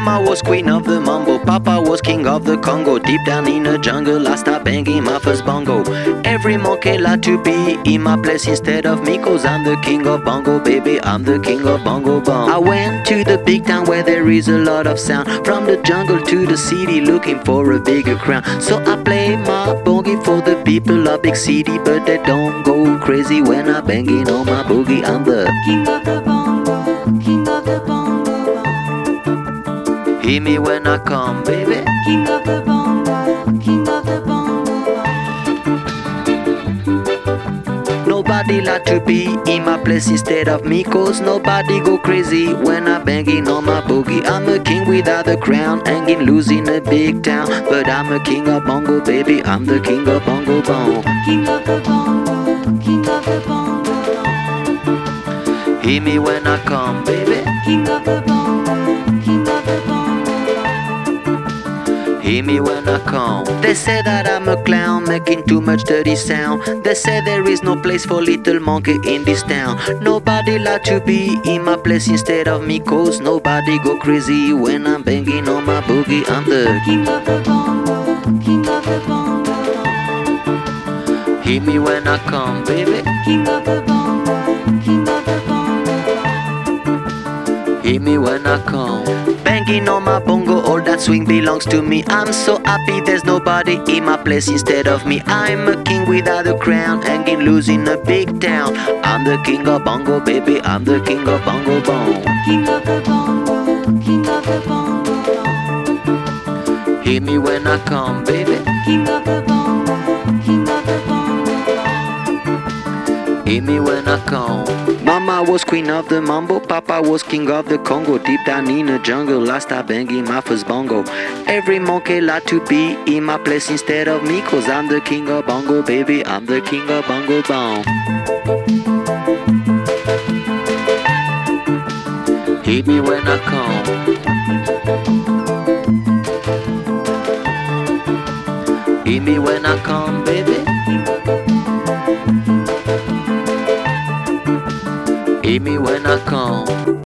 Mama was queen of the mambo, Papa was king of the Congo. Deep down in the jungle I start banging my first bongo. Every monkey like to be in my place instead of me, cause I'm the king of bongo, baby, I'm the king of bongo bong. I went to the big town where there is a lot of sound, from the jungle to the city looking for a bigger crown. So I play my boogie for the people of big city, but they don't go crazy when I banging on my boogie. I'm the king of the bongo, king of the bongo bong. Hear me when I come, baby. King of the bongo, king of the bongo bong. Nobody like to be in my place instead of me, cause nobody go crazy when I'm banging on my boogie. I'm a king without a crown, hanging loose in a big town, but I'm a king of bongo, baby, I'm the king of bongo bong. King of the bongo, king of the bongo bong. Hear me when I come, baby. King of the bongo, king of the bongo bong. Hear me when I come. They say that I'm a clown, making too much dirty sound. They say there is no place for little monkey in this town. Nobody like to be in my place instead of me, cause nobody go crazy when I'm banging on my boogie. I'm the king of the bongo, king of the bongo bong. Hear me when I come, baby. King of the bongo, king of the bongo bong. Hear me when I come. Banging on my bongo, all that swing belongs to me. I'm so happy there's nobody in my place instead of me. I'm a king without a crown, hanging loose in a big town. I'm the king of bongo, baby, I'm the king of bongo bong. King of the bongo, king of the bongo bong. Hear me when I come, baby. King of the bongo, king of the bongo bong. Hear me when I come. Mama was queen of the mambo, Papa was king of the Congo. Deep down in the jungle I start banging my first bongo. Every monkey like to be in my place instead of me, cause I'm the king of bongo, baby, I'm the king of bongo bong. Hear me when I come. Hear me when I come, baby. Hear me when I come.